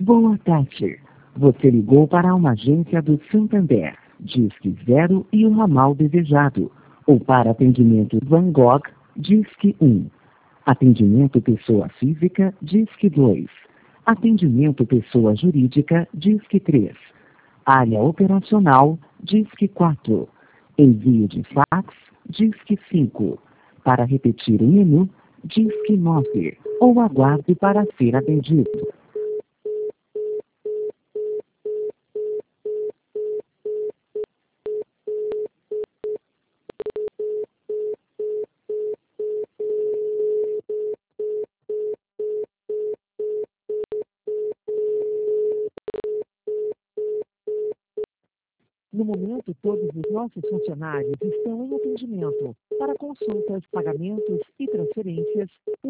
Boa tarde. Você ligou para uma agência do Santander, Disque 0 e o ramal desejado. Ou para atendimento Van Gogh, Disque 1. Atendimento pessoa física, Disque 2. Atendimento pessoa jurídica, Disque 3. Área operacional, Disque 4. Envio de fax, Disque 5. Para repetir o menu, Disque 9. Ou aguarde para ser atendido. No momento, todos os nossos funcionários estão em atendimento. Para consultas, pagamentos e transferências,